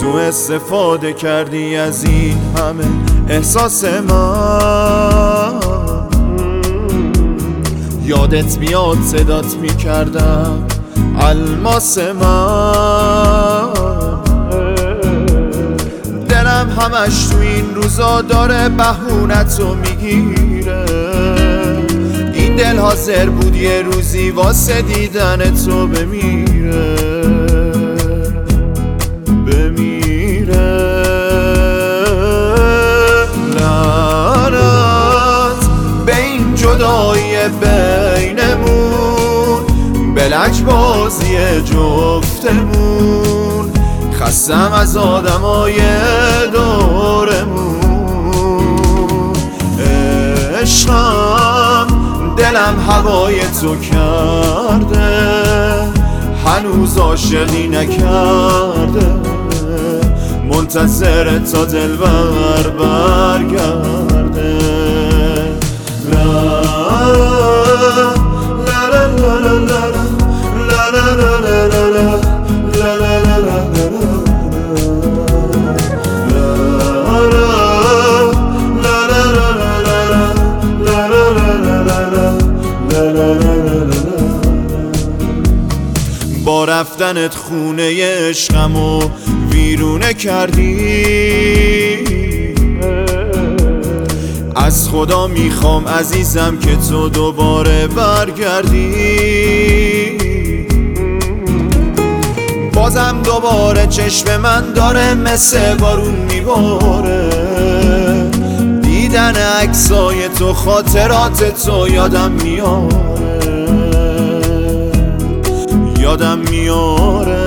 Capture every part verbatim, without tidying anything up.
سو استفاده کردی از این همه احساس من. یادت میاد صدات میکردم الماس من. دلم همش تو این روزا داره بهونتو میگیره. این دل حاضر بود یه روزی واسه دیدن تو بمیره بمیره. لعنت به این جدایی بینمون، به لجبازی جفتمون. خستم از آدمای دورمون. عشقم دلم هوای تو کرده، هنوز عاشقی نکرده. منتظر تا دلبر برگرده. لا لا لا لا لا لا لا لا لا با رفتنت خونه عشقمو ویرونه کردی. از خدا میخوام عزیزم که تو دوباره برگردی. بازم دوباره چشم من داره مثل بارون میباره. دیدن عکسای تو خاطرات تو یادم میاره یادم میاره.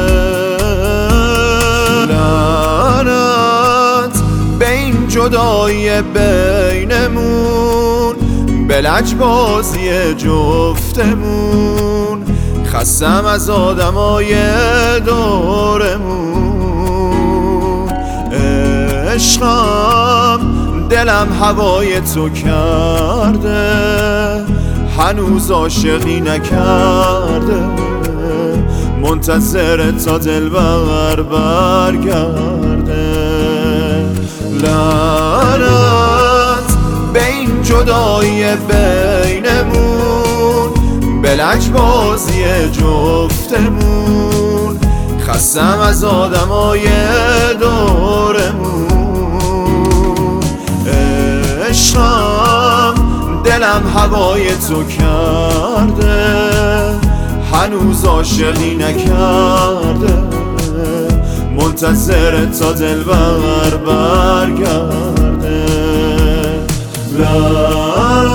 لعنت به این جدایی بینمون، به لجبازی جفتمون. خستم از آدمای دورمون. عشقم دلم هوای تو کرده، هنوز عاشقی نکرده. منتظر تا دلبر برگرده. لعنت به این جدایی بینمون، به لجبازی جفتمون. خستم از آدمای دورمون. عشقم دلم هوای تو کرده، هنوز عاشقی نکرده. منتظر تا دلبر برگرده. لا